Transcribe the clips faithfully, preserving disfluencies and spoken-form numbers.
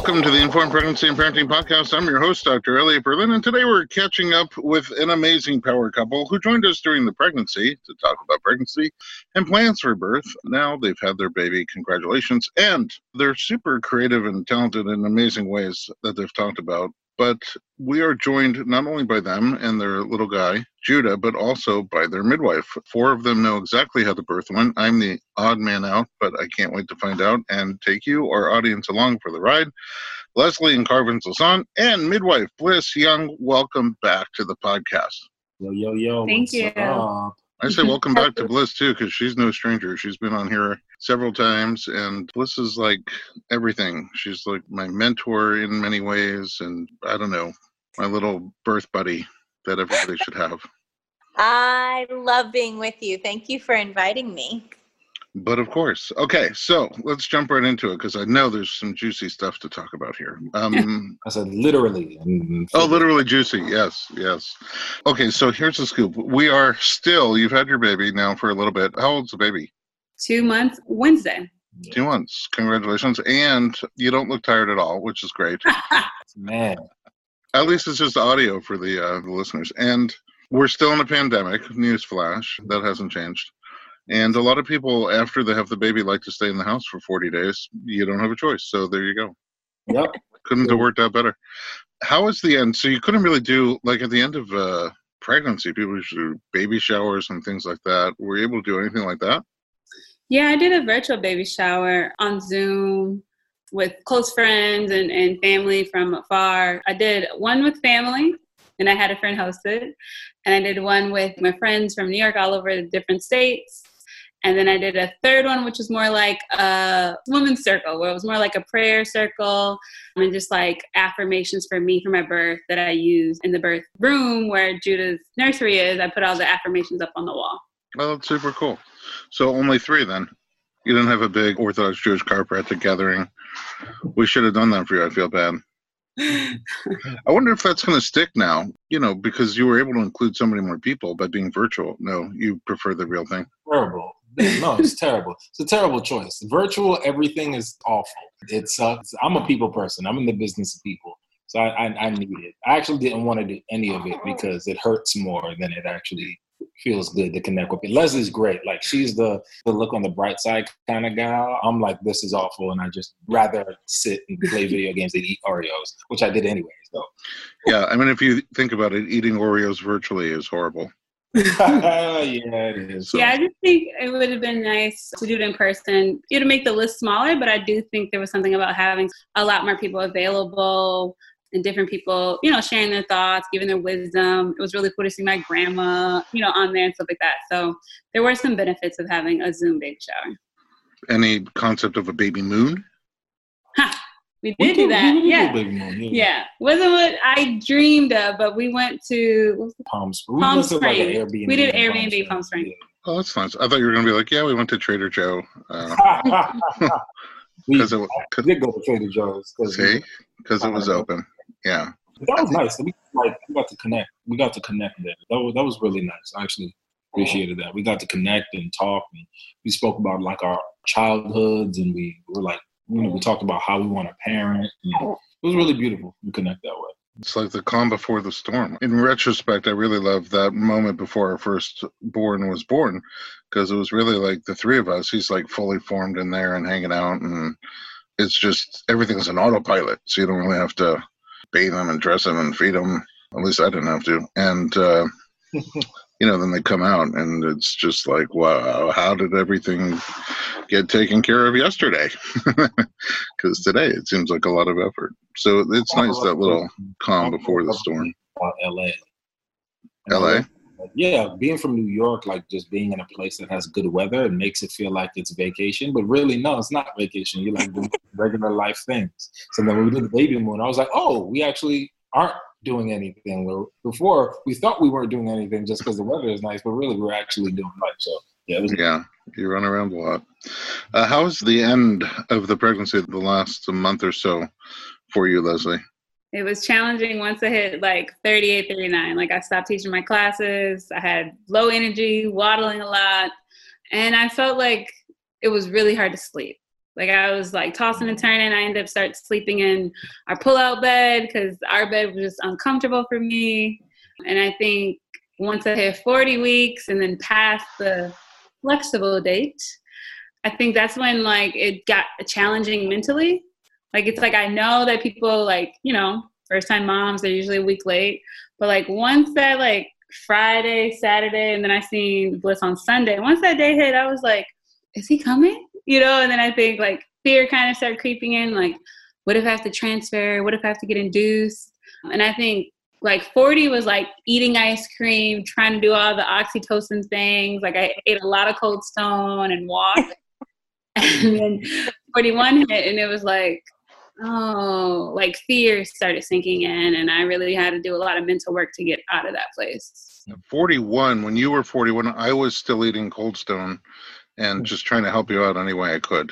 Welcome to the Informed Pregnancy and Parenting Podcast. I'm your host, Doctor Elliot Berlin, and today we're catching up with an amazing power couple who joined us during the pregnancy to talk about pregnancy and plans for birth. Now they've had their baby. Congratulations. And they're super creative and talented in amazing ways that they've talked about. But we are joined not only by them and their little guy, Judah, but also by their midwife. Four of them know exactly how the birth went. I'm the odd man out, but I can't wait to find out and take you, our audience, along for the ride. Leslie and Carvin Lasan and midwife Bliss Young, welcome back to the podcast. Yo, yo, yo. Thank you. Up? I say welcome back to Bliss, too, because she's no stranger. She's been on here several times, and Bliss is like everything. She's like my mentor in many ways, and I don't know, my little birth buddy that everybody should have. I love being with you. Thank you for inviting me. But of course. Okay, so let's jump right into it, because I know there's some juicy stuff to talk about here. Um, I said literally. Oh, literally juicy. Yes, yes. Okay, so here's the scoop. We are still, you've had your baby now for a little bit. How old's the baby? Two months, Wednesday. Two months. Congratulations. And you don't look tired at all, which is great. Man. At least it's just audio for the, uh, the listeners. And we're still in a pandemic. Newsflash. That hasn't changed. And a lot of people, after they have the baby, like to stay in the house for forty days. You don't have a choice. So there you go. Yep. Couldn't have worked out better. How was the end? So you couldn't really do, like at the end of uh, pregnancy, people used to do baby showers and things like that. Were you able to do anything like that? Yeah, I did a virtual baby shower on Zoom with close friends and, and family from afar. I did one with family, and I had a friend host it. And I did one with my friends from New York all over the different states. And then I did a third one, which was more like a women's circle, where it was more like a prayer circle and just like affirmations for me for my birth that I used in the birth room where Judah's nursery is. I put all the affirmations up on the wall. Oh, that's super cool. So only three then. You didn't have a big Orthodox Jewish chiropractic gathering. We should have done that for you. I feel bad. I wonder if that's going to stick now, you know, because you were able to include so many more people by being virtual. No, you prefer the real thing. Terrible. No, it's terrible. It's a terrible choice. Virtual, everything is awful. It sucks. I'm a people person. I'm in the business of people. So I, I, I need it. I actually didn't want to do any of it because it hurts more than it actually feels good to connect with people. Leslie's great. Like, she's the, the look on the bright side kind of gal. I'm like, this is awful, and I just rather sit and play video games than eat Oreos, which I did anyway. So yeah, I mean, if you think about it, eating Oreos virtually is horrible. Yeah, it is. Yeah, I just think it would have been nice to do it in person. It would make the list smaller, but I do think there was something about having a lot more people available and different people, you know, sharing their thoughts, giving their wisdom. It was really cool to see my grandma, you know, on there and stuff like that. So there were some benefits of having a Zoom baby shower. Any concept of a baby moon? Ha! We did We do did- that. we did Yeah. do a big one, yeah. Yeah. Wasn't what I dreamed of, but we went to what was it? Palm Springs. Palm We went to, like, an Springs. Airbnb We did in Airbnb Palm Springs. Oh, that's nice. I thought you were going to be like, yeah, we went to Trader Joe. Uh, Yeah. we Because it, cause, did go to Trader Joe's. 'cause see? Because it was open. Yeah. That was nice. We, like, we got to connect. We got to connect there. That was, that was really nice. I actually appreciated that. We got to connect and talk. And we spoke about, like, our childhoods, and we were like, you know, we talked about how we want to parent. And it was really beautiful to connect that way. It's like the calm before the storm. In retrospect, I really love that moment before our first born was born, because it was really like the three of us. He's like fully formed in there and hanging out, and it's just everything's an autopilot, so you don't really have to bathe him and dress him and feed him. At least I didn't have to. And uh, you know, then they come out, and it's just like, wow, how did everything get taken care of yesterday? Because today it seems like a lot of effort. So it's nice, that little calm before the storm. About L A. L A? Yeah, being from New York, like just being in a place that has good weather, it makes it feel like it's vacation. But really, no, it's not vacation. You're like doing regular life things. So then when we did the baby moon, I was like, oh, we actually aren't doing anything. Where before we thought we weren't doing anything just because the weather is nice, but really we're actually doing life. So yeah, it was yeah, you run around a lot. Uh, how was the end of the pregnancy, the last month or so for you, Leslie? It was challenging once I hit like thirty-eight, thirty-nine. Like I stopped teaching my classes. I had low energy, waddling a lot. And I felt like it was really hard to sleep. Like I was like tossing and turning. I ended up start sleeping in our pull-out bed because our bed was just uncomfortable for me. And I think once I hit forty weeks and then past the flexible date, I think that's when like it got challenging mentally. Like it's like I know that people like, you know, first time moms, they're usually a week late. But like once that like Friday, Saturday, and then I seen Bliss on Sunday. Once that day hit, I was like, is he coming? You know, and then I think like fear kind of started creeping in, like, what if I have to transfer? What if I have to get induced? And I think like forty was like eating ice cream, trying to do all the oxytocin things. Like I ate a lot of Cold Stone and walked. And then forty-one hit and it was like, oh, like fear started sinking in. And I really had to do a lot of mental work to get out of that place. forty-one, when you were forty-one, I was still eating Cold Stone and just trying to help you out any way I could.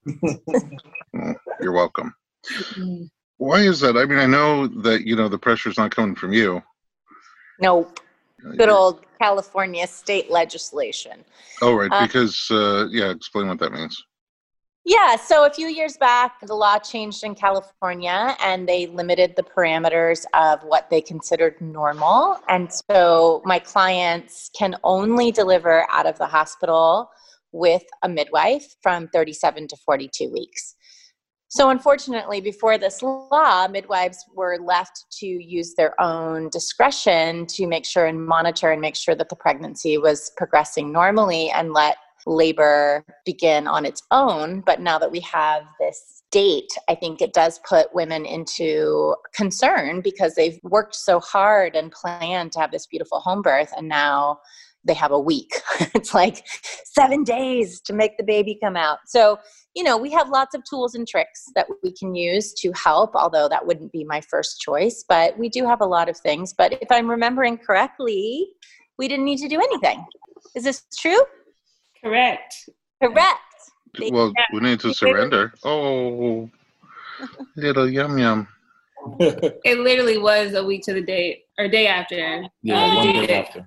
Well, you're welcome. Why is that? I mean, I know that, you know, the pressure's not coming from you. Nope. Good old California state legislation. Oh, right. Uh, Because, uh, yeah, explain what that means. Yeah, so a few years back, the law changed in California and they limited the parameters of what they considered normal. And so my clients can only deliver out of the hospital with a midwife from thirty-seven to forty-two weeks. So unfortunately, before this law, midwives were left to use their own discretion to make sure and monitor and make sure that the pregnancy was progressing normally and let labor begin on its own. But now that we have this date, I think it does put women into concern because they've worked so hard and planned to have this beautiful home birth, and now they have a week. It's like seven days to make the baby come out. So, you know, we have lots of tools and tricks that we can use to help, although that wouldn't be my first choice. But we do have a lot of things. But if I'm remembering correctly, we didn't need to do anything. Is this true? Correct. Correct. Well, we need to surrender. Oh, little yum yum. It literally was a week to the date or day after. Yeah, uh, one the day date. after.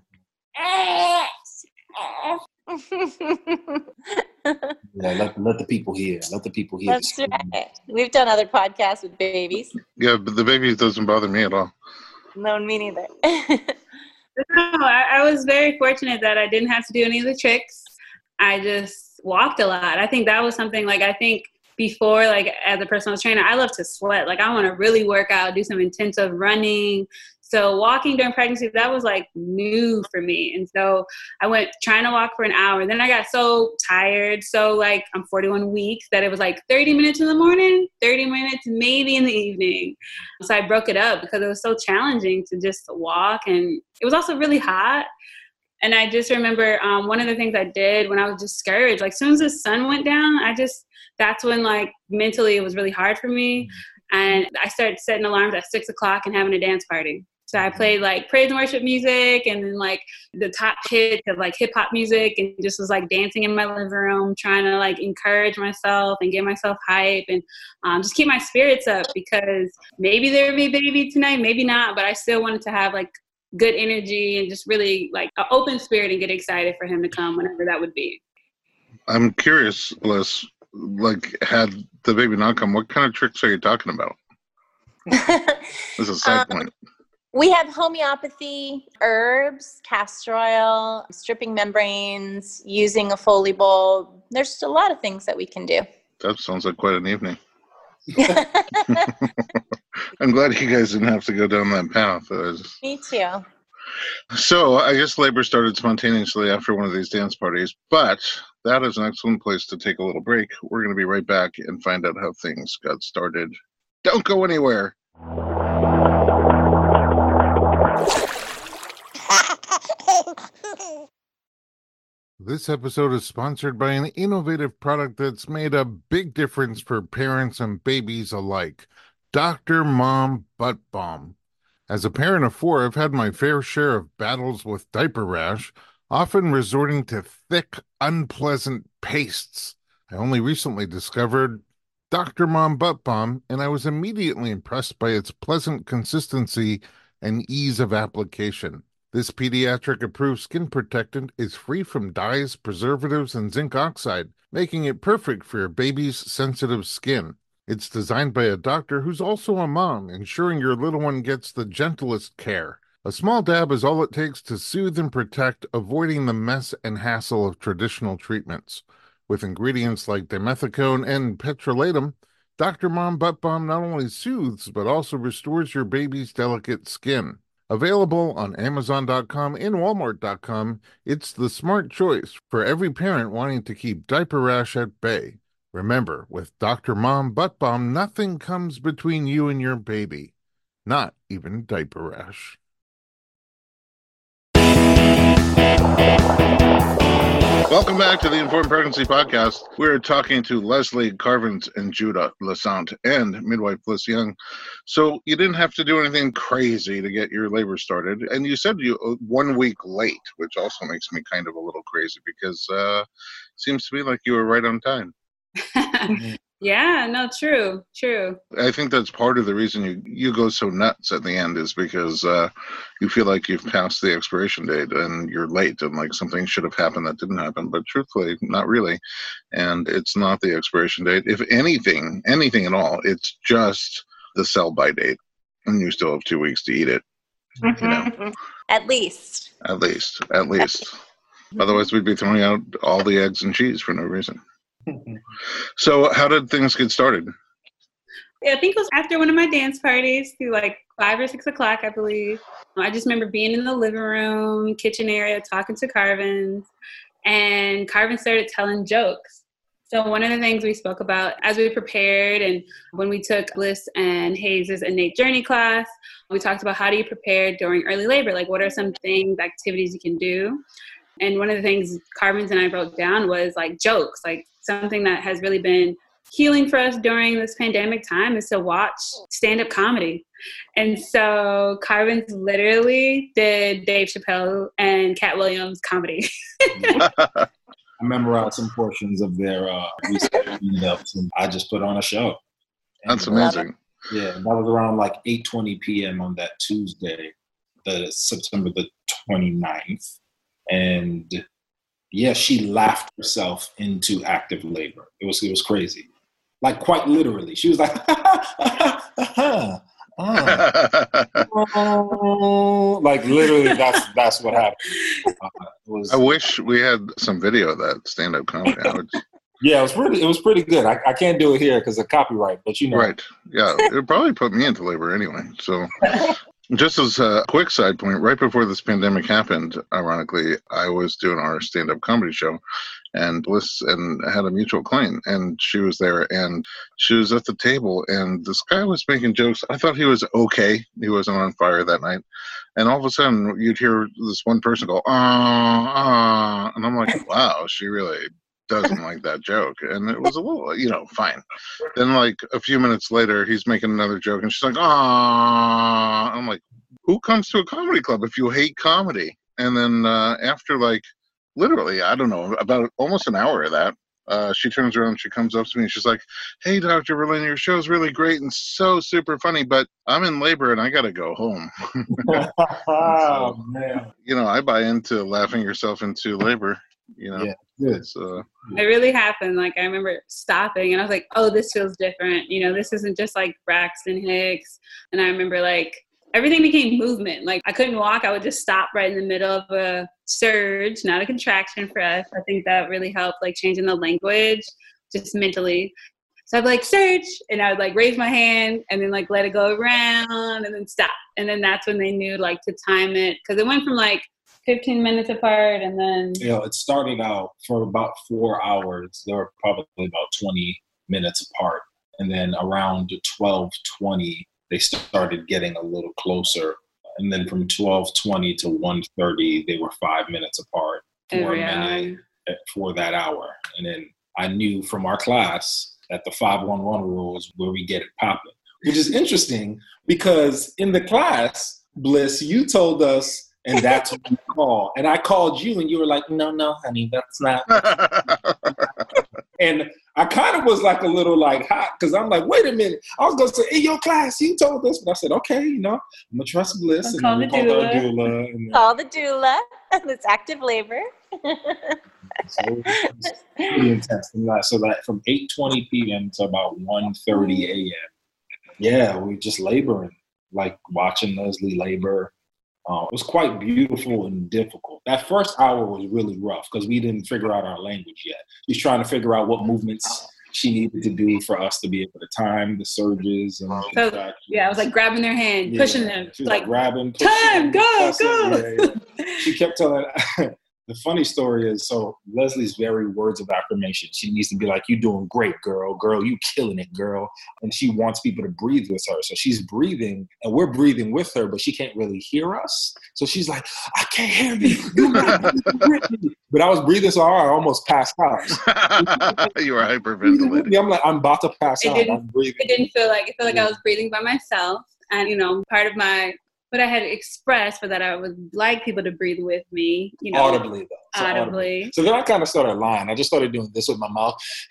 Yeah, let, let the people hear. Let the people hear. That's right. We've done other podcasts with babies. Yeah, but the baby doesn't bother me at all. No, me neither. No, I, I was very fortunate that I didn't have to do any of the tricks. I just walked a lot. I think that was something like I think before, like as a personal trainer, I love to sweat. Like I want to really work out, do some intensive running. So walking during pregnancy, that was like new for me. And so I went trying to walk for an hour. Then I got so tired. So like I'm forty-one weeks that it was like thirty minutes in the morning, thirty minutes maybe in the evening. So I broke it up because it was so challenging to just walk. And it was also really hot. And I just remember um, one of the things I did when I was discouraged, like as soon as the sun went down, I just, that's when like mentally it was really hard for me. And I started setting alarms at six o'clock and having a dance party. So I played like praise and worship music and then like the top hits of like hip hop music and just was like dancing in my living room, trying to like encourage myself and get myself hype and um, just keep my spirits up because maybe there would be a baby tonight, maybe not, but I still wanted to have like good energy and just really like an open spirit and get excited for him to come whenever that would be. I'm curious, Liz, like had the baby not come, what kind of tricks are you talking about? This is a side um, point. We have homeopathy, herbs, castor oil, stripping membranes, using a Foley bowl. There's a lot of things that we can do. That sounds like quite an evening. I'm glad you guys didn't have to go down that path. Was... Me too. So I guess labor started spontaneously after one of these dance parties, but that is an excellent place to take a little break. We're going to be right back and find out how things got started. Don't go anywhere. This episode is sponsored by an innovative product that's made a big difference for parents and babies alike. Doctor Mom Butt Balm. As a parent of four, I've had my fair share of battles with diaper rash, often resorting to thick, unpleasant pastes. I only recently discovered Doctor Mom Butt Balm, and I was immediately impressed by its pleasant consistency and ease of application. This pediatric-approved skin protectant is free from dyes, preservatives, and zinc oxide, making it perfect for your baby's sensitive skin. It's designed by a doctor who's also a mom, ensuring your little one gets the gentlest care. A small dab is all it takes to soothe and protect, avoiding the mess and hassle of traditional treatments. With ingredients like dimethicone and petrolatum, Doctor Mom Butt Balm not only soothes, but also restores your baby's delicate skin. Available on Amazon dot com and Walmart dot com, it's the smart choice for every parent wanting to keep diaper rash at bay. Remember, with Doctor Mom Butt Balm, nothing comes between you and your baby. Not even diaper rash. Welcome back to the Informed Pregnancy Podcast. We're talking to Leslie Carvins and Judah Lassant and midwife Bliss Young. So you didn't have to do anything crazy to get your labor started. And you said you one week late, which also makes me kind of a little crazy because uh, it seems to me like you were right on time. Yeah, no, true, true. I think that's part of the reason you, you go so nuts at the end is because uh, you feel like you've passed the expiration date and you're late and like something should have happened that didn't happen. But truthfully, not really. And it's not the expiration date. If anything, anything at all, it's just the sell-by date. And you still have two weeks to eat it. Mm-hmm. You know? At least. At least. At least. Otherwise, we'd be throwing out all the eggs and cheese for no reason. So how did things get started? Yeah, I think it was after one of my dance parties through like five or six o'clock, I believe. I just remember being in the living room, kitchen area, talking to Carvin, and Carvin started telling jokes. So one of the things we spoke about as we prepared and when we took Bliss and Hayes' innate journey class, we talked about how do you prepare during early labor? Like what are some things, activities you can do? And one of the things Carvin and I wrote down was like jokes, like something that has really been healing for us during this pandemic time is to watch stand-up comedy. And so Carvin literally did Dave Chappelle and Cat Williams comedy. I memorized some portions of their uh, stand-ups and I just put on a show. And That's amazing. Yeah, that was around like eight twenty p.m. on that Tuesday, the September the twenty-ninth. And yeah, she laughed herself into active labor. It was it was crazy, like quite literally. She was like, oh. like literally. That's that's what happened. Uh, it was, I wish we had some video of that stand-up comedy. I would... Yeah, it was pretty. It was pretty good. I, I can't do it here because of copyright, but you know, right? Yeah, it would probably put me into labor anyway. So. Just as a quick side point, right before this pandemic happened, ironically, I was doing our stand-up comedy show, and Bliss and had a mutual client, and she was there, and she was at the table, and this guy was making jokes. I thought he was okay. He wasn't on fire that night. And all of a sudden, you'd hear this one person go, ah, ah, and I'm like, wow, she really doesn't like that joke. And it was a little, you know, fine. Then like a few minutes later, he's making another joke and she's like, ah, I'm like, who comes to a comedy club if you hate comedy? And then uh, after like, literally, I don't know, about almost an hour of that, uh, she turns around, she comes up to me and she's like, hey, Doctor Berlin, your show's really great and so super funny, but I'm in labor and I got to go home. Oh, so, man. You know, I buy into laughing yourself into labor. You know, yeah, good. It's, uh, it really happened. Like I remember stopping and I was like, oh, this feels different. You know, this isn't just like Braxton Hicks. And I remember like everything became movement. Like I couldn't walk. I would just stop right in the middle of a surge, not a contraction for us. I think that really helped, like changing the language just mentally. So I'd be like, surge. And I would like raise my hand and then like let it go around and then stop. And then that's when they knew like to time it. Cause it went from like fifteen minutes apart and then you know it started out for about four hours. They were probably about twenty minutes apart, and then around twelve twenty they started getting a little closer, and then from twelve twenty to one thirty they were five minutes apart for a minute for that hour. And then I knew from our class that the five one one rule is where we get it popping, which is interesting because in the class, Bliss, you told us, and that's what you call. And I called you, and you were like, no, no, honey, that's not. And I kind of was like a little like hot because I'm like, wait a minute. I was going to say, in your class, you told us. But I said, okay, you know, I'm going to trust Bliss. And call then the we called doula. our doula. And then, Call the doula. That's active labor. so it was pretty intense. And that, so that from eight twenty p.m. to about one thirty a.m. Yeah, we were just laboring, like watching Leslie labor. Uh, it was quite beautiful and difficult. That first hour was really rough because we didn't figure out our language yet. She's trying to figure out what movements she needed to do for us to be able to time the surges and So, contractions. yeah, I was like grabbing their hand, Yeah, pushing them, she was like, like grabbing, pushing, time, go, pressing. go. Yeah, yeah. She kept telling. The funny story is, so Leslie's very words of affirmation. She needs to be like, "You doing great, girl. Girl, you killing it, girl." And she wants people to breathe with her. So she's breathing, and we're breathing with her, but she can't really hear us. So she's like, "I can't hear me. You gotta breathe with me." But I was breathing so hard, I almost passed out. You were hyperventilating. I'm like, I'm about to pass It out. didn't- I'm breathing. It didn't feel like, it felt like Yeah. I was breathing by myself. And, you know, part of my, what I had expressed for that I would like people to breathe with me, you know. Audibly, though. So Audibly. So then I kind of started lying. I just started doing this with my mouth.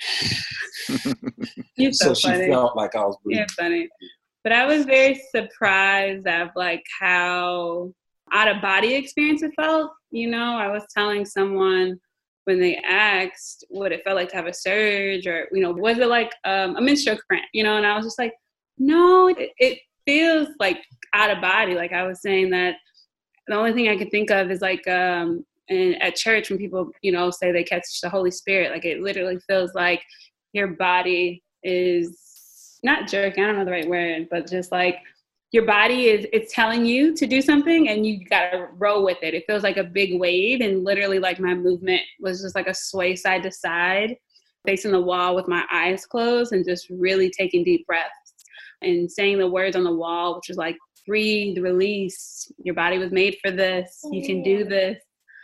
You're So so, she funny. felt like I was breathing. You're funny. But I was very surprised at like how out of body experience it felt. You know, I was telling someone when they asked what it felt like to have a surge, or, you know, was it like um, a menstrual cramp, you know, and I was just like, no, it, it feels like out of body. Like I was saying that the only thing I could think of is like um, in, at church when people, you know, say they catch the Holy Spirit, like it literally feels like your body is not jerking, I don't know the right word, but just like your body is, it's telling you to do something and you gotta roll with it. It feels like a big wave, and literally like my movement was just like a sway side to side, facing the wall with my eyes closed and just really taking deep breaths and saying the words on the wall, which was like, breathe, release, your body was made for this, you can do this.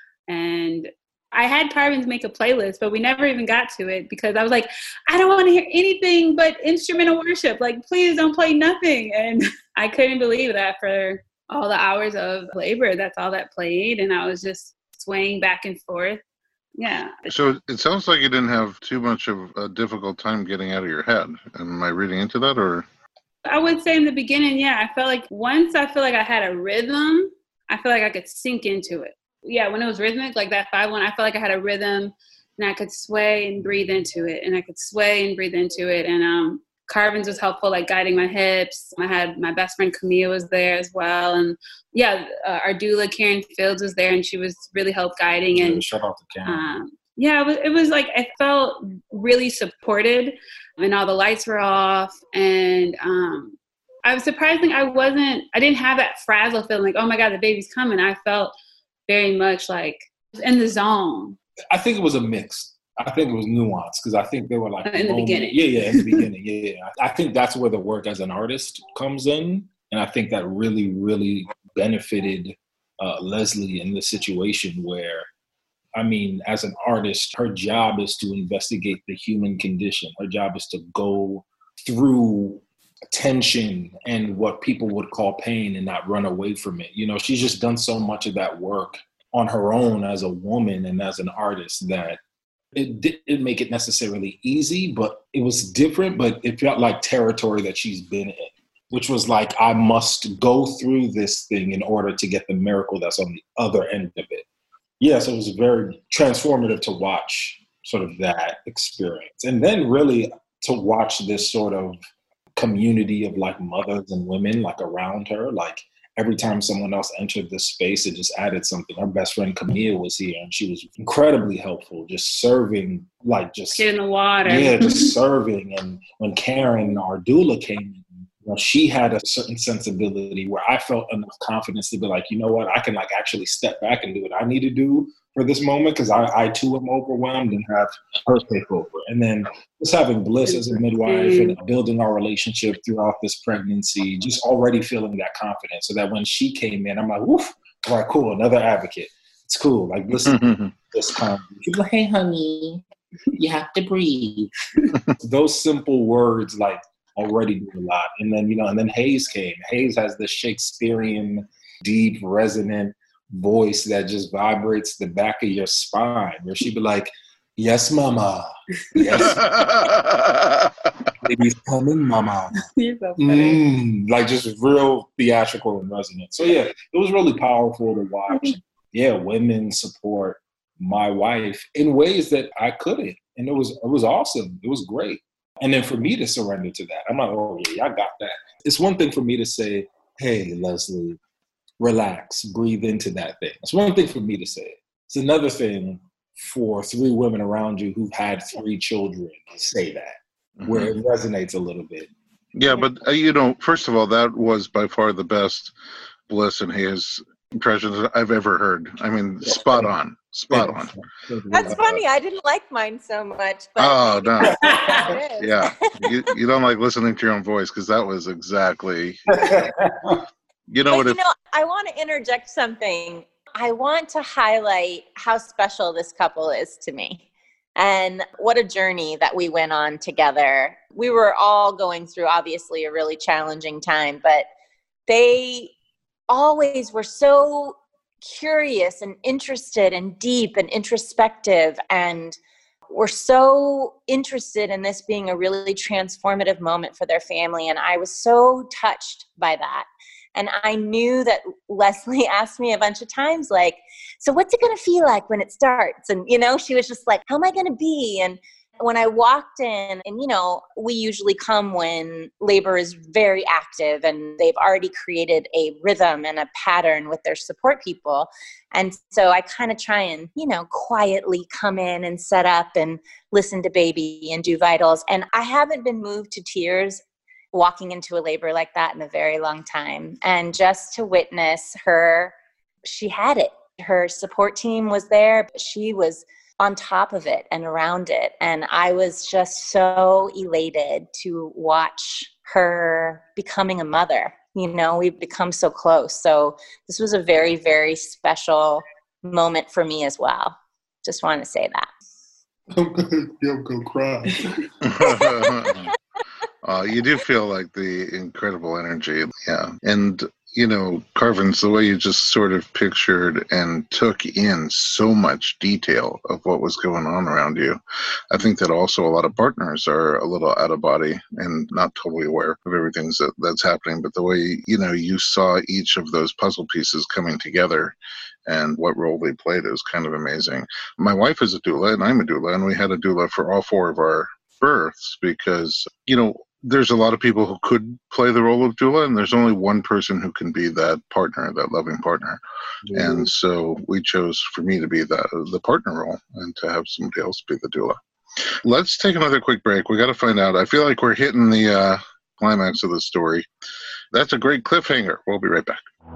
And I had Carvins make a playlist, but we never even got to it because I was like, I don't want to hear anything but instrumental worship. Like, please don't play nothing. And I couldn't believe that for all the hours of labor, that's all that played. And I was just swaying back and forth. Yeah. So it sounds like you didn't have too much of a difficult time getting out of your head. Am I reading into that, or? I would say in the beginning, yeah, I felt like once I feel like I had a rhythm, I feel like I could sink into it. Yeah, when it was rhythmic, like that five one, I felt like I had a rhythm and I could sway and breathe into it, and I could sway and breathe into it. And um, Carvins was helpful, like guiding my hips. I had my best friend Camille was there as well. And yeah, uh, our doula Karen Fields was there, and she was really help guiding. And Yeah, shout out to Karen. um, yeah, it was, it was like, I felt really supported, and all the lights were off. And um, I was surprising I wasn't, I didn't have that frazzle feeling like, oh my God, the baby's coming. I felt very much like in the zone. I think it was a mix. I think it was nuanced because I think they were like in the moment, beginning. Yeah, yeah, in the beginning. Yeah, yeah. I think that's where the work as an artist comes in, and I think that really, really benefited uh, Leslie in this situation where, I mean, as an artist, her job is to investigate the human condition. Her job is to go through tension and what people would call pain and not run away from it. You know, she's just done so much of that work on her own as a woman and as an artist that it didn't make it necessarily easy, but it was different, but it felt like territory that she's been in, which was like, I must go through this thing in order to get the miracle that's on the other end of it. Yes, it was very transformative to watch sort of that experience. And then really to watch this sort of community of like mothers and women like around her. Like every time someone else entered this space, it just added something. Our best friend Camille was here, and she was incredibly helpful, just serving, like just Get in the water. Yeah, just serving. And when Karen, our doula, came in, you know, she had a certain sensibility where I felt enough confidence to be like, you know what, I can like actually step back and do what I need to do for this moment, because I, I too am overwhelmed, and have her take over. And then just having Bliss as a midwife and building our relationship throughout this pregnancy, just already feeling that confidence, so that when she came in, I'm like, woof, all right, cool, another advocate. It's cool. Like, listen, this kind of, she's like, hey, honey, you have to breathe. Those simple words, like, already do a lot. And then, you know, and then Hayes came. Hayes has this Shakespearean, deep, resonant voice that just vibrates the back of your spine, where she'd be like, Yes, mama. Yes. Baby's coming, mama. You're so funny. Mm, like just real theatrical and resonant. So yeah, it was really powerful to watch. Yeah, women support my wife in ways that I couldn't. And it was it was awesome. It was great. And then for me to surrender to that, I'm like, oh yeah, I got that. It's one thing for me to say, hey, Leslie, relax, breathe into that thing. It's one thing for me to say it. It's another thing for three women around you who've had three children say that, mm-hmm. where it resonates a little bit. Yeah, but uh, you know, first of all, that was by far the best Bliss and Hayes impressions I've ever heard. I mean, yeah. spot on, spot on. That's funny. I didn't like mine so much. But oh no, yeah, you, you don't like listening to your own voice because that was exactly. You know but what? You if, know, I want to interject something. I want to highlight how special this couple is to me and what a journey that we went on together. We were all going through, obviously, a really challenging time, but they always were so curious and interested and deep and introspective, and were so interested in this being a really transformative moment for their family. And I was so touched by that. And I knew that Leslie asked me a bunch of times, like, so what's it going to feel like when it starts? And, you know, she was just like, how am I going to be? And when I walked in, and, you know, we usually come when labor is very active and they've already created a rhythm and a pattern with their support people. And so I kind of try and, you know, quietly come in and set up and listen to baby and do vitals. And I haven't been moved to tears walking into a labor like that in a very long time. And just to witness her, she had it. Her support team was there, but she was on top of it and around it. And I was just so elated to watch her becoming a mother. You know, we've become so close. So this was a very, very special moment for me as well. Just want to say that. I'm gonna, I'm gonna cry. Uh, you do feel like the incredible energy. Yeah. And, you know, Carvins, the way you just sort of pictured and took in so much detail of what was going on around you. I think that also a lot of partners are a little out of body and not totally aware of everything that, that's happening. But the way, you know, you saw each of those puzzle pieces coming together and what role they played is kind of amazing. My wife is a doula and I'm a doula, and we had a doula for all four of our births because, you know, there's a lot of people who could play the role of doula, and there's only one person who can be that partner, that loving partner. Mm-hmm. And so we chose for me to be the, the partner role and to have somebody else be the doula. Let's take another quick break. We got to find out. I feel like we're hitting the uh, climax of the story. That's a great cliffhanger. We'll be right back.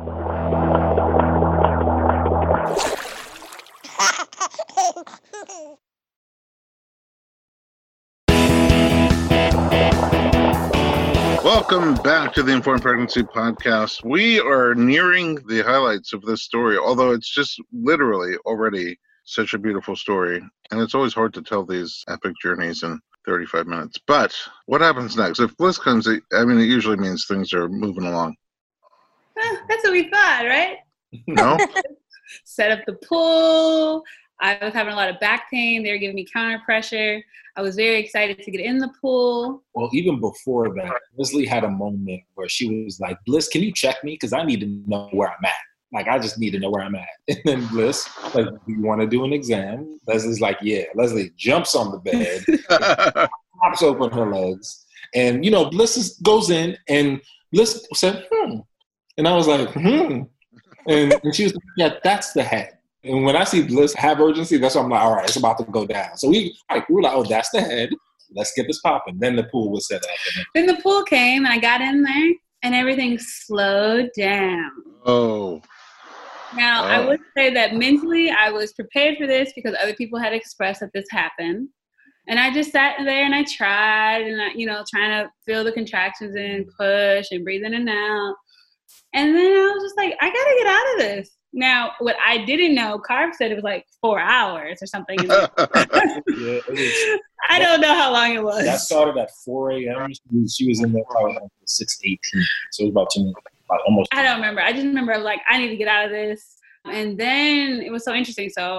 Welcome back to the Informed Pregnancy Podcast. We are nearing the highlights of this story, although it's just literally already such a beautiful story. And it's always hard to tell these epic journeys in thirty-five minutes. But what happens next? If Bliss comes, I mean, it usually means things are moving along. Huh, that's what we thought, right? No? Set up the pool. I was having a lot of back pain. They were giving me counter pressure. I was very excited to get in the pool. Well, even before that, Leslie had a moment where she was like, Bliss, can you check me? Because I need to know where I'm at. Like, I just need to know where I'm at. And then Bliss, like, do you want to do an exam? Leslie's like, yeah. Leslie jumps on the bed, pops open her legs. And, you know, Bliss is, goes in, and Bliss said, hmm. And I was like, hmm. And, and she was like, yeah, that's the head. And when I see Bliss have urgency, that's why I'm like, all right, it's about to go down. So we, like, we were like, oh, that's the head. Let's get this popping. Then the pool was set up. Then the pool came, and I got in there, and everything slowed down. Oh. Now, oh. I would say that mentally I was prepared for this because other people had expressed that this happened. And I just sat there and I tried, and I, you know, trying to feel the contractions in, push, and breathe in and out. And then I was just like, I got to get out of this. Now, what I didn't know, Carv said it was like four hours or something. yeah, it was, I don't know how long it was. That started at four a.m. She was in there probably like six eighteen. So it was about two minutes, about almost. I don't remember. I just remember like, I need to get out of this. And then it was so interesting. So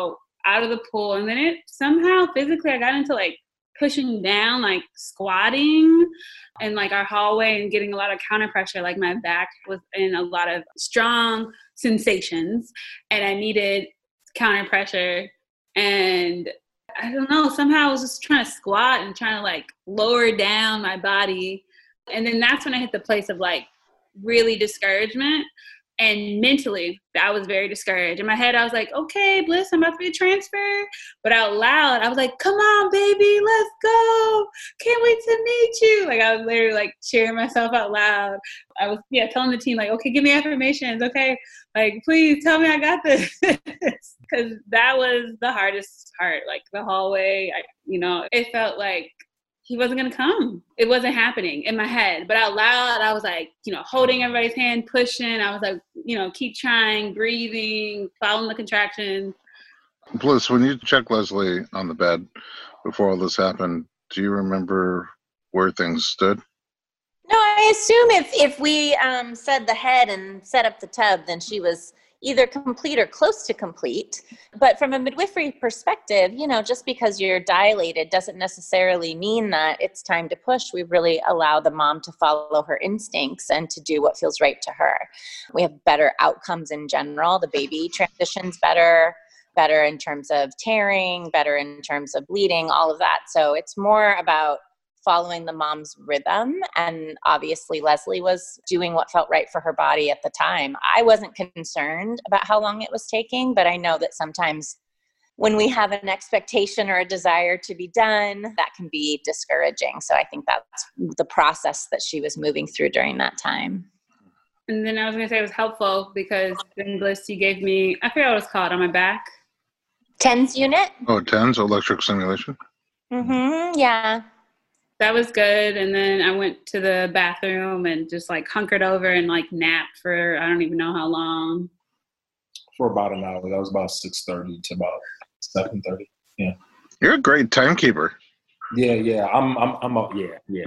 out of the pool. And then it somehow physically I got into like pushing down, like squatting in like our hallway and getting a lot of counter pressure. Like my back was in a lot of strong sensations and I needed counter pressure. And I don't know, somehow I was just trying to squat and trying to like lower down my body. And then that's when I hit the place of like really discouragement. And mentally, I was very discouraged. In my head, I was like, okay, Bliss, I'm about to be a transfer. But out loud, I was like, come on, baby, let's go. Can't wait to meet you. Like, I was literally, like, cheering myself out loud. I was, yeah, telling the team, like, okay, give me affirmations, okay? Like, please tell me I got this. Because that was the hardest part, like, the hallway. I, you know, it felt like he wasn't going to come. It wasn't happening in my head. But out loud, I was like, you know, holding everybody's hand, pushing. I was like, you know, keep trying, breathing, following the contractions. Bliss, when you checked Leslie on the bed before all this happened, do you remember where things stood? No, I assume if, if we um, said the head and set up the tub, then she was either complete or close to complete. But from a midwifery perspective, you know, just because you're dilated doesn't necessarily mean that it's time to push. We really allow the mom to follow her instincts and to do what feels right to her. We have better outcomes in general. The baby transitions better, better in terms of tearing, better in terms of bleeding, all of that. So it's more about following the mom's rhythm. And obviously Leslie was doing what felt right for her body at the time. I wasn't concerned about how long it was taking, but I know that sometimes when we have an expectation or a desire to be done, that can be discouraging. So I think that's the process that she was moving through during that time. And then I was going to say it was helpful because then Bliss, you gave me, I forget what it's called, on my back. TENS unit? Oh, TENS, electric stimulation? Mm-hmm, yeah. That was good. And then I went to the bathroom and just like hunkered over and like napped for I don't even know how long. For about an hour. That was about six thirty to about seven thirty. Yeah. You're a great timekeeper. Yeah, yeah. I'm I'm I'm up, yeah, yeah.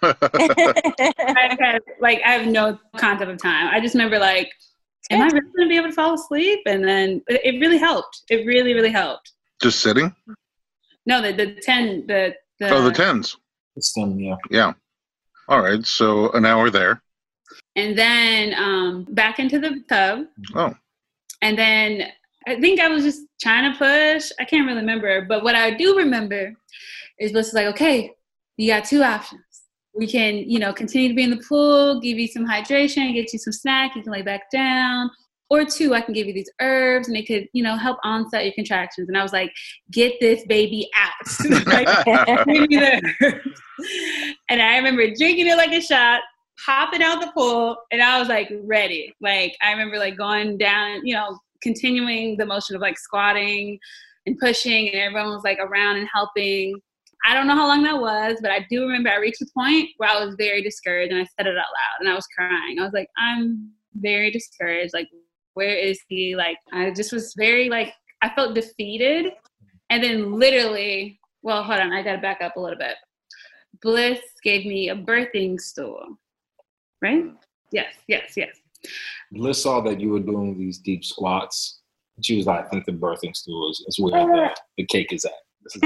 I had, like I have no concept of time. I just remember like, am I really gonna be able to fall asleep? And then it, it really helped. It really, really helped. Just sitting? No, the the ten the, the Oh, the TENS. System, yeah. Yeah. All right. So an hour there. And then um, back into the tub. Oh. And then I think I was just trying to push. I can't really remember. But what I do remember is Bliss was like, okay, you got two options. We can, you know, continue to be in the pool, give you some hydration, get you some snack. You can lay back down. Or two, I can give you these herbs and it could, you know, help onset your contractions. And I was like, get this baby out. Like, give me the herbs. And I remember drinking it like a shot, hopping out the pool, and I was like ready. Like I remember like going down, you know, continuing the motion of like squatting and pushing, and everyone was like around and helping. I don't know how long that was, but I do remember I reached a point where I was very discouraged, and I said it out loud, and I was crying. I was like, I'm very discouraged. Like, where is he? Like, I just was very, like, I felt defeated. And then literally, well, hold on, I got to back up a little bit. Bliss gave me a birthing stool, right? Yes, yes, yes. Bliss saw that you were doing these deep squats. She was like, I think the birthing stool is, is where the, the cake is at. This,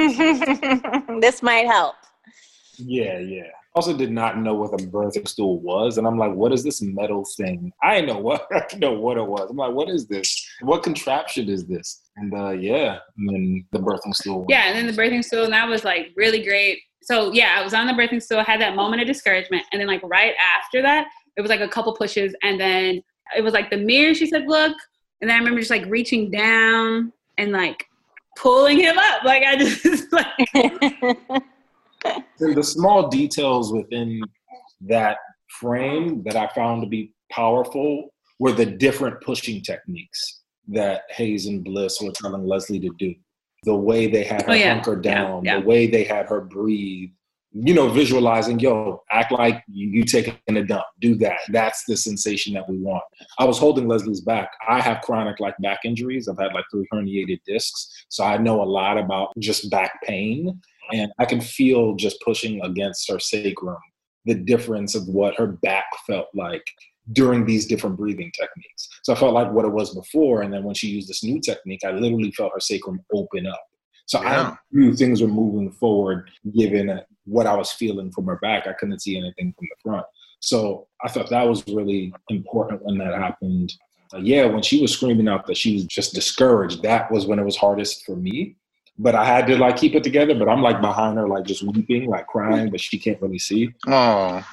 is this might help. Yeah, yeah. Also did not know what a birthing stool was. And I'm like, what is this metal thing? I didn't know what, I didn't know what it was. I'm like, what is this? What contraption is this? And uh, yeah, and then the birthing stool. Yeah, and then the birthing stool, and that was like really great. So yeah, I was on the birthing stool, I had that moment of discouragement. And then like right after that, it was like a couple pushes. And then it was like the mirror, she said, look. And then I remember just like reaching down and like pulling him up. Like I just like... And the small details within that frame that I found to be powerful were the different pushing techniques that Hayes and Bliss were telling Leslie to do. The way they had her oh, yeah. hunker down, yeah, yeah. the way they had her breathe, you know, visualizing, yo, act like you, you taking a dump, do that. That's the sensation that we want. I was holding Leslie's back. I have chronic like back injuries. I've had like three herniated discs. So I know a lot about just back pain. And I can feel just pushing against her sacrum, the difference of what her back felt like during these different breathing techniques. So I felt like what it was before. And then when she used this new technique, I literally felt her sacrum open up. So yeah. I knew things were moving forward, given what I was feeling from her back. I couldn't see anything from the front. So I thought that was really important when that happened. Uh, yeah, when she was screaming out that she was just discouraged, that was when it was hardest for me. But I had to like keep it together. But I'm like behind her, like just weeping, like crying, but she can't really see. Oh.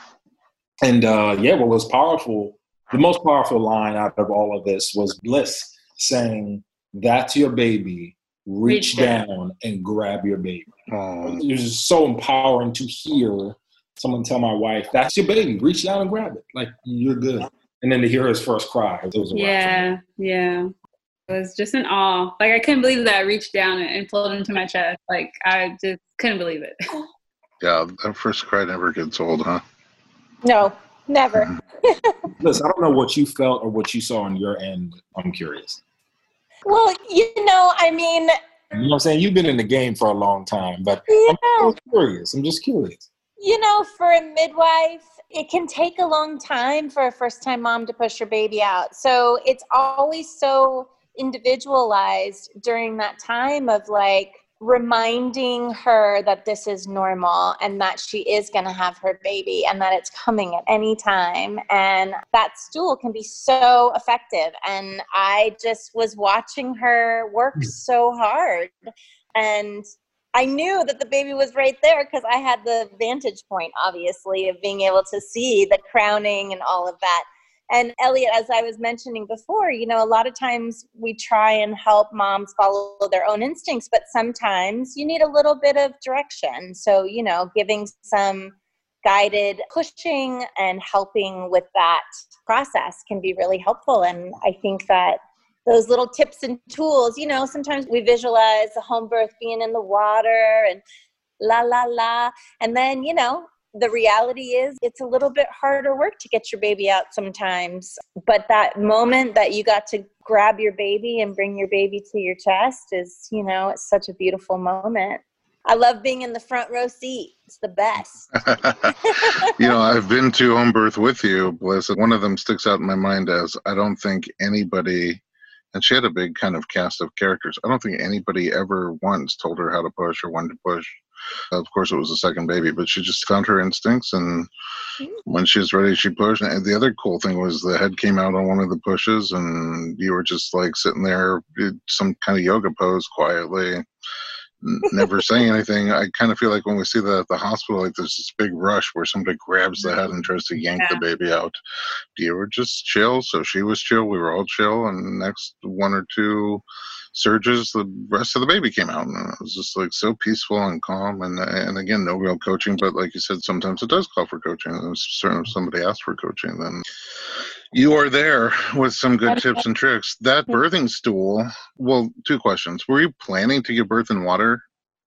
And uh, yeah, what was powerful, the most powerful line out of all of this was Bliss saying, "That's your baby. Reach down and grab your baby." Oh. It was just so empowering to hear someone tell my wife, "That's your baby. Reach down and grab it. Like, you're good." And then to hear his first cry, it was a yeah, yeah. It was just an awe. Like, I couldn't believe that I reached down and pulled into my chest. Like, I just couldn't believe it. Yeah, that first cry never gets old, huh? No, never. Listen, I don't know what you felt or what you saw on your end. I'm curious. Well, you know, I mean, you know what I'm saying? You've been in the game for a long time, but you I'm know, curious. I'm just curious. You know, for a midwife, it can take a long time for a first-time mom to push her baby out. So it's always so individualized during that time of like reminding her that this is normal and that she is going to have her baby and that it's coming at any time. And that stool can be so effective. And I just was watching her work so hard. And I knew that the baby was right there because I had the vantage point, obviously, of being able to see the crowning and all of that. And Elliot, as I was mentioning before, you know, a lot of times we try and help moms follow their own instincts, but sometimes you need a little bit of direction. So, you know, giving some guided pushing and helping with that process can be really helpful. And I think that those little tips and tools, you know, sometimes we visualize the home birth being in the water and la, la, la. And then, you know, the reality is it's a little bit harder work to get your baby out sometimes. But that moment that you got to grab your baby and bring your baby to your chest is, you know, it's such a beautiful moment. I love being in the front row seat. It's the best. You know, I've been to home birth with you, Bliss. One of them sticks out in my mind as I don't think anybody, and she had a big kind of cast of characters, I don't think anybody ever once told her how to push or when to push. Of course, it was a second baby, but she just found her instincts, and when she was ready, she pushed. And the other cool thing was the head came out on one of the pushes, and you were just like sitting there, some kind of yoga pose quietly, never saying anything. I kind of feel like when we see that at the hospital, like there's this big rush where somebody grabs the head and tries to yank yeah. the baby out. You were just chill. So she was chill. We were all chill. And next one or two surges, the rest of the baby came out, and it was just like so peaceful and calm. And and again, no real coaching, but like you said, sometimes it does call for coaching. And certainly if somebody asks for coaching, then you are there with some good tips and tricks. That birthing stool, well, two questions. Were you planning to give birth in water?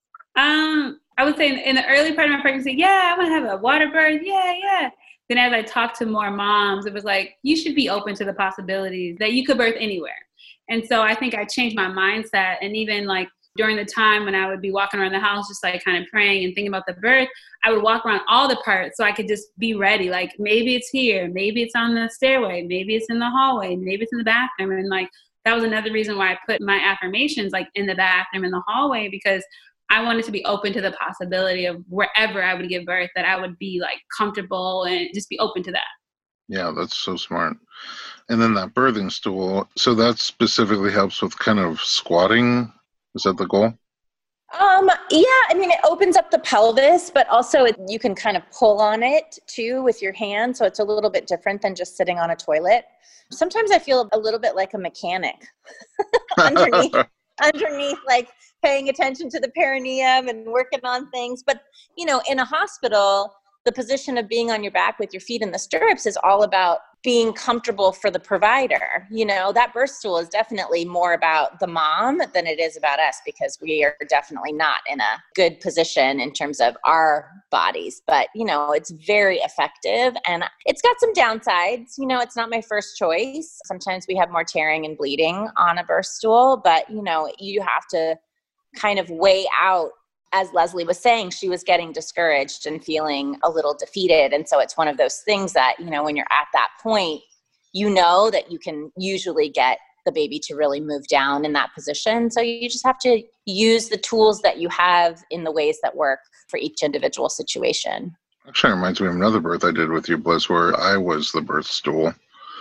Um, I would say in, in the early part of my pregnancy, yeah, I want to have a water birth. Yeah, yeah. Then as I talked to more moms, it was like, you should be open to the possibilities that you could birth anywhere. And so I think I changed my mindset. And even like during the time when I would be walking around the house, just like kind of praying and thinking about the birth, I would walk around all the parts so I could just be ready. Like maybe it's here, maybe it's on the stairway, maybe it's in the hallway, maybe it's in the bathroom. And like, that was another reason why I put my affirmations like in the bathroom, in the hallway, because I wanted to be open to the possibility of wherever I would give birth, that I would be like comfortable and just be open to that. Yeah, that's so smart. And then that birthing stool, so that specifically helps with kind of squatting. Is that the goal? Um, yeah, I mean, it opens up the pelvis, but also it, you can kind of pull on it too with your hand. So it's a little bit different than just sitting on a toilet. Sometimes I feel a little bit like a mechanic underneath, underneath, like paying attention to the perineum and working on things. But, you know, in a hospital, the position of being on your back with your feet in the stirrups is all about being comfortable for the provider. You know, that birth stool is definitely more about the mom than it is about us, because we are definitely not in a good position in terms of our bodies. But, you know, it's very effective, and it's got some downsides. You know, it's not my first choice. Sometimes we have more tearing and bleeding on a birth stool, but, you know, you have to kind of weigh out. As Leslie was saying, she was getting discouraged and feeling a little defeated. And so it's one of those things that, you know, when you're at that point, you know that you can usually get the baby to really move down in that position. So you just have to use the tools that you have in the ways that work for each individual situation. Actually, it reminds me of another birth I did with you, Bliss, where I was the birth stool.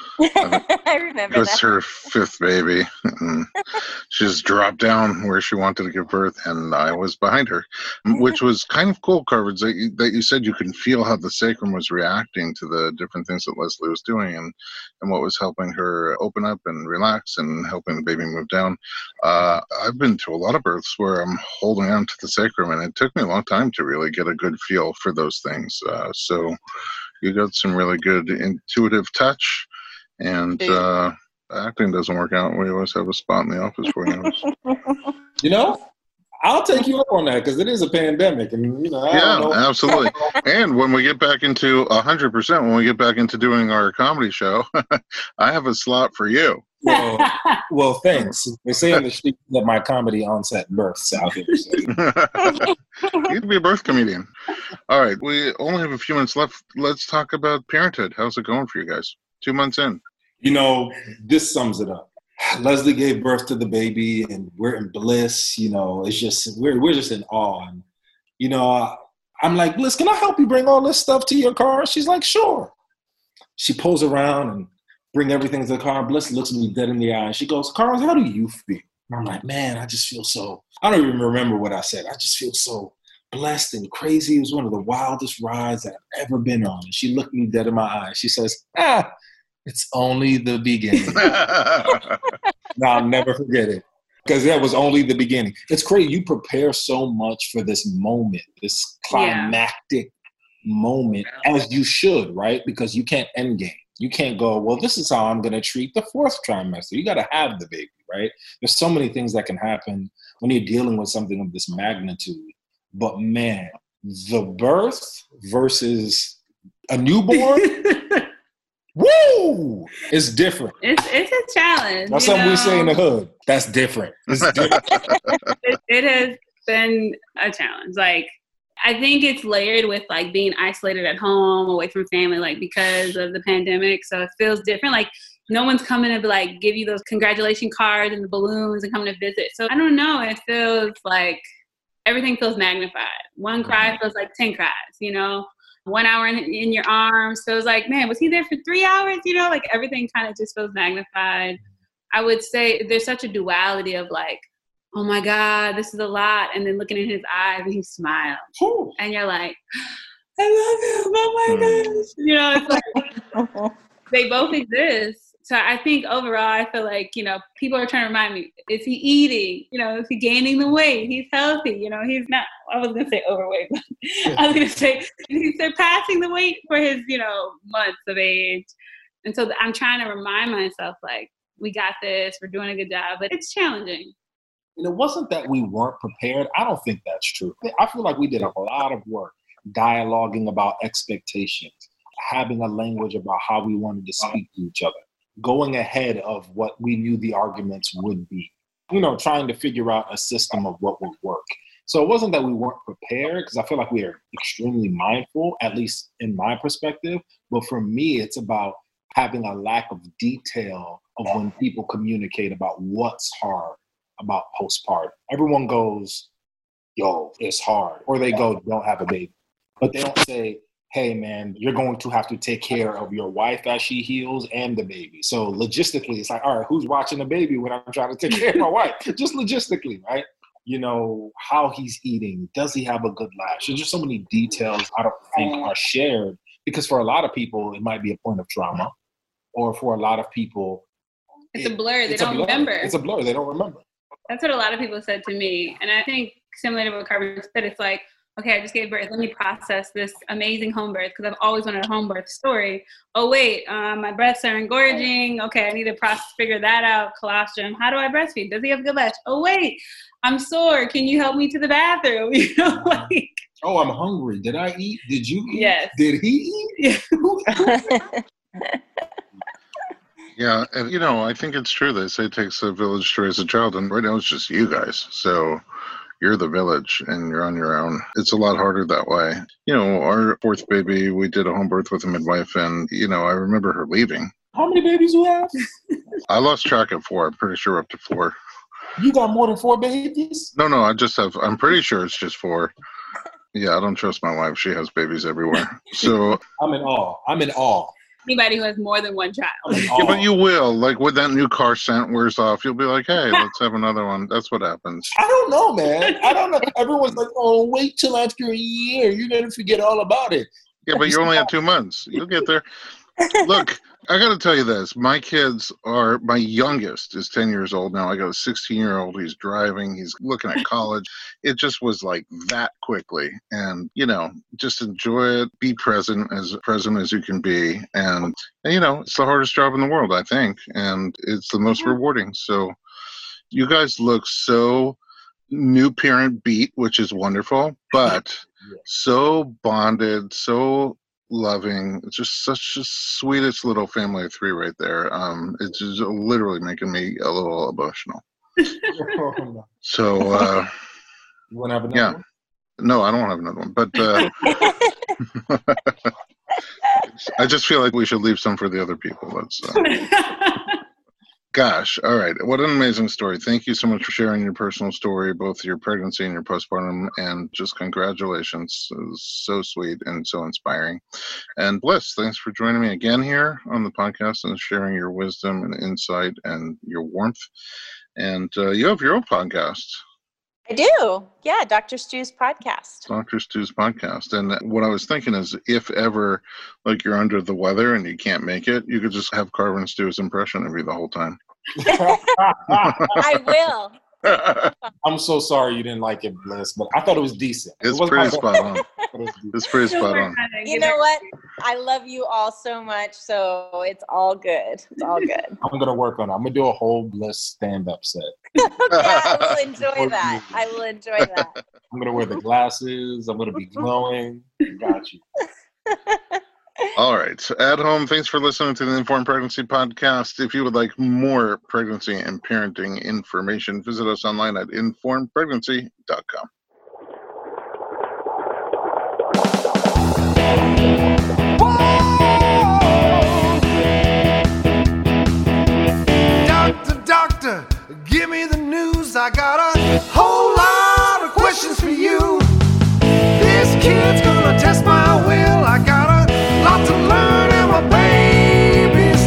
I remember It was that. her fifth baby. And she just dropped down where she wanted to give birth, and I was behind her, which was kind of cool, Carvage, that you, that you said you can feel how the sacrum was reacting to the different things that Leslie was doing and, and what was helping her open up and relax and helping the baby move down. Uh, I've been to a lot of births where I'm holding on to the sacrum, and it took me a long time to really get a good feel for those things. Uh, so you got some really good intuitive touch. And uh, acting doesn't work out. We always have a spot in the office for you. You know, I'll take you up on that because it is a pandemic, and you know, I yeah, don't know. Absolutely. And when we get back into a hundred percent, when we get back into doing our comedy show, I have a slot for you. Well, well, thanks. They say in the street that my comedy onset births out here. So. You'd be a birth comedian. All right, we only have a few minutes left. Let's talk about parenthood. How's it going for you guys? Two months in. You know, this sums it up. Leslie gave birth to the baby, and we're in bliss. You know, it's just we're we're just in awe. And you know, I'm like, Bliss, can I help you bring all this stuff to your car? She's like, sure. She pulls around and bring everything to the car. Bliss looks me dead in the eye. She goes, Carl, how do you feel? And I'm like, man, I just feel so. I don't even remember what I said. I just feel so blessed and crazy. It was one of the wildest rides that I've ever been on. And she looked me dead in my eyes. She says, ah. It's only the beginning. No, I'll never forget it. Because that was only the beginning. It's crazy. You prepare so much for this moment, this climactic yeah. moment, as you should, right? Because you can't end game. You can't go, well, this is how I'm going to treat the fourth trimester. You got to have the baby, right? There's so many things that can happen when you're dealing with something of this magnitude. But man, the birth versus a newborn, woo! It's different. It's it's a challenge. That's something know? we say in the hood. That's different. It's different. it, it has been a challenge. Like, I think it's layered with like being isolated at home, away from family, like because of the pandemic. So it feels different. Like no one's coming to be like give you those congratulation cards and the balloons and coming to visit. So I don't know. It feels like everything feels magnified. One cry feels like ten cries. You know. One hour in, in your arms. So it was like, man, was he there for three hours? You know, like everything kind of just feels magnified. I would say there's such a duality of like, oh my God, this is a lot. And then looking in his eyes and he smiles. Ooh. And you're like, I love him. Oh my gosh. You know, it's like they both exist. So I think overall, I feel like, you know, people are trying to remind me, is he eating? You know, is he gaining the weight? He's healthy. You know, he's not, I was going to say overweight, but I was going to say he's surpassing the weight for his, you know, months of age. And so I'm trying to remind myself, like, we got this, we're doing a good job, but it's challenging. And it wasn't that we weren't prepared. I don't think that's true. I feel like we did a lot of work dialoguing about expectations, having a language about how we wanted to speak to each other, going ahead of what we knew the arguments would be, you know, trying to figure out a system of what would work. So it wasn't that we weren't prepared, because I feel like we are extremely mindful, at least in my perspective. But for me, it's about having a lack of detail of when people communicate about what's hard about postpartum. Everyone goes, yo, it's hard. Or they go, don't have a baby. But they don't say, hey, man, you're going to have to take care of your wife as she heals and the baby. So logistically, it's like, all right, who's watching the baby when I'm trying to take care of my wife? Just logistically, right? You know, how he's eating. Does he have a good latch? There's just so many details I don't think are shared, because for a lot of people, it might be a point of trauma. Or for a lot of people, it's it, a blur. They it's don't blur. remember. It's a blur. They don't remember. That's what a lot of people said to me. And I think similar to what Carmen said, it's like, okay, I just gave birth. Let me process this amazing home birth, because I've always wanted a home birth story. Oh, wait, um, my breasts are engorging. Okay, I need to process, figure that out. Colostrum. How do I breastfeed? Does he have good latch? Oh, wait, I'm sore. Can you help me to the bathroom? You know, like. Oh, I'm hungry. Did I eat? Did you eat? Yes. Did he eat? Yeah, and you know, I think it's true. They say it takes a village to raise a child, and right now it's just you guys. So you're the village and you're on your own. It's a lot harder that way. You know, our fourth baby, we did a home birth with a midwife, and, you know, I remember her leaving How many babies you have? I lost track of four. I'm pretty sure up to four. You got more than four babies? No, no, I just have, I'm pretty sure it's just four. Yeah, I don't trust my wife. She has babies everywhere. So I'm in awe. I'm in awe. Anybody who has more than one child. I'm in yeah, awe. but you will. Like when that new car scent wears off, you'll be like, hey, let's have another one. That's what happens. I don't know, man. I don't know. Everyone's like, oh, wait till after a year. You're going to forget all about it. Yeah, but you're only at two months. You'll get there. Look, I got to tell you this. My kids are, my youngest is ten years old now. I got a sixteen-year-old. He's driving. He's looking at college. It just was like that quickly. And, you know, just enjoy it. Be present, as present as you can be. And, you know, it's the hardest job in the world, I think. And it's the most rewarding. So you guys look so new parent beat, which is wonderful, but so bonded, so loving. It's just such a sweetest little family of three right there. Um, it's just literally making me a little emotional. So, uh, You want to have another yeah. one? No, I don't have another one, but uh, I just feel like we should leave some for the other people. That's, uh, gosh, all right. What an amazing story. Thank you so much for sharing your personal story, both your pregnancy and your postpartum, and just congratulations. It was so sweet and so inspiring. And Bliss, thanks for joining me again here on the podcast and sharing your wisdom and insight and your warmth. And uh, you have your own podcast. I do. Yeah, Doctor Stu's podcast. Doctor Stu's podcast. And what I was thinking is if ever like you're under the weather and you can't make it, you could just have Carvin Stu's impression of you the whole time. I will. I'm so sorry you didn't like it, Bliss, but I thought it was decent. It's it pretty spot on. It's pretty spot on. You know what? I love you all so much, so it's all good. It's all good. I'm going to work on it. I'm going to do a whole Bliss stand-up set. Okay, I will enjoy that. I will enjoy that. I'm going to wear the glasses. I'm going to be glowing. Got you. All right. So at home, thanks for listening to the Informed Pregnancy Podcast. If you would like more pregnancy and parenting information, visit us online at informed pregnancy dot com. Doctor, doctor, give me the news. I got a whole lot of questions for you. This kid's gonna test my will. I got a lot to learn, and my baby's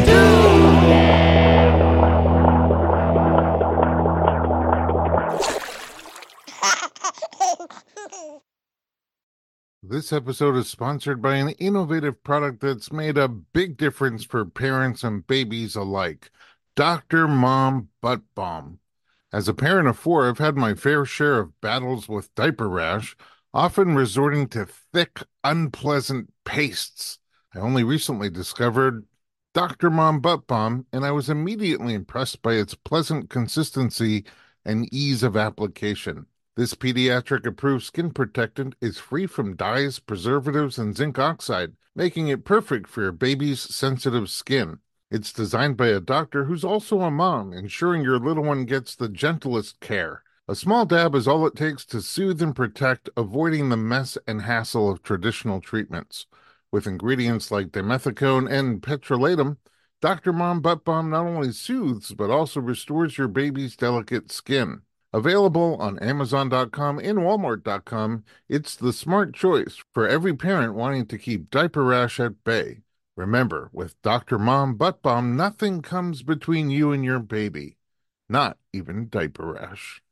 due. This episode is sponsored by an innovative product that's made a big difference for parents and babies alike. Doctor Mom Butt Balm. As a parent of four, I've had my fair share of battles with diaper rash, often resorting to thick, unpleasant pastes. I only recently discovered Doctor Mom Butt Balm, and I was immediately impressed by its pleasant consistency and ease of application. This pediatric-approved skin protectant is free from dyes, preservatives, and zinc oxide, making it perfect for your baby's sensitive skin. It's designed by a doctor who's also a mom, ensuring your little one gets the gentlest care. A small dab is all it takes to soothe and protect, avoiding the mess and hassle of traditional treatments. With ingredients like dimethicone and petrolatum, Doctor Mom Butt Balm not only soothes, but also restores your baby's delicate skin. Available on Amazon dot com and Walmart dot com, it's the smart choice for every parent wanting to keep diaper rash at bay. Remember, with Doctor Mom Butt Balm, nothing comes between you and your baby, not even diaper rash.